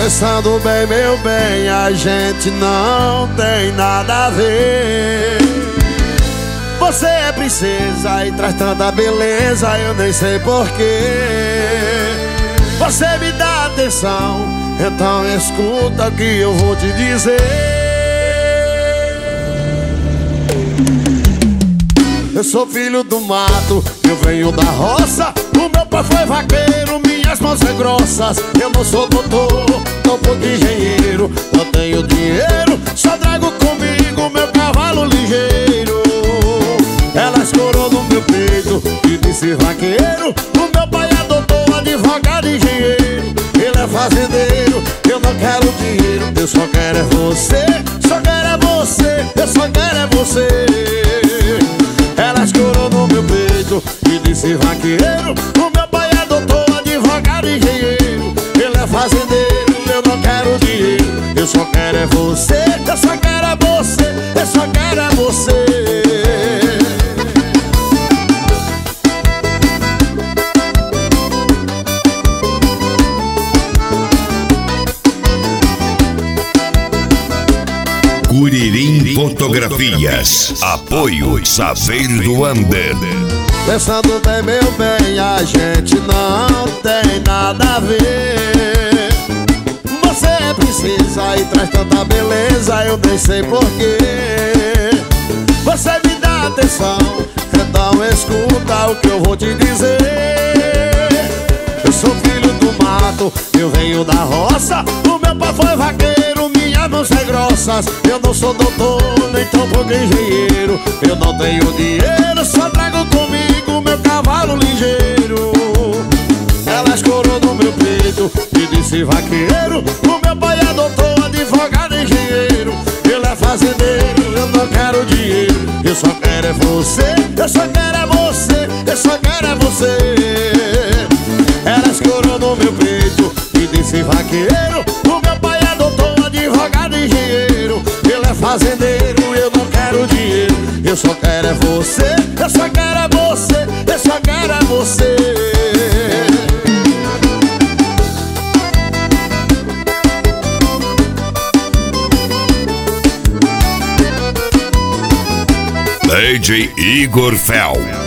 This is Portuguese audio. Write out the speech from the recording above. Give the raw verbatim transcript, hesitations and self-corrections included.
Pensando bem, meu bem, a gente não tem nada a ver. Você é princesa e traz tanta beleza, eu nem sei porquê. Você me dá atenção, então escuta o que eu vou te dizer. Eu sou filho do mato, eu venho da roça. O meu pai foi vaqueiro, minhas mãos são grossas. Eu não sou doutor, não pouco engenheiro. Não tenho dinheiro, só trago comigo meu cavalo ligeiro. Ela escorou no meu peito e disse vaqueiro. O meu pai é doutor, advogado, engenheiro. Ele é fazendeiro, eu não quero dinheiro. Eu só quero é você, só quero é você, eu só quero é você. Ela escorou no meu peito e disse vaqueiro. O meu pai é doutor, advogado, engenheiro. Ele é fazendeiro, eu não quero dinheiro. Eu só quero é você, eu só quero é você, eu só quero é você. Curirim Fotografias. Apoio Saber do Under. Pensando bem, meu bem, a gente não tem nada a ver. Você é princesa e traz tanta beleza, eu nem sei porquê. Você me dá atenção, então escuta o que eu vou te dizer. Eu sou filho do mato, eu venho da roça. O meu pai foi vaqueiro, minhas mãos são grossas. Eu não sou doutor, nem tão pouco engenheiro. Eu não tenho dinheiro, só trago comigo meu cavalo ligeiro. Ela escorou no meu peito e disse vaqueiro. O meu pai é doutor, advogado, engenheiro. Ele é fazendeiro, eu não quero dinheiro. Eu só quero é você, eu só quero é você, eu só quero é você. Ela escorou no meu peito e disse vaqueiro. O meu pai é doutor, advogado, engenheiro. Ele é fazendeiro, eu não quero dinheiro. Eu só quero é você, eu só quero é você, eu só quero é você. D J Igor Fel.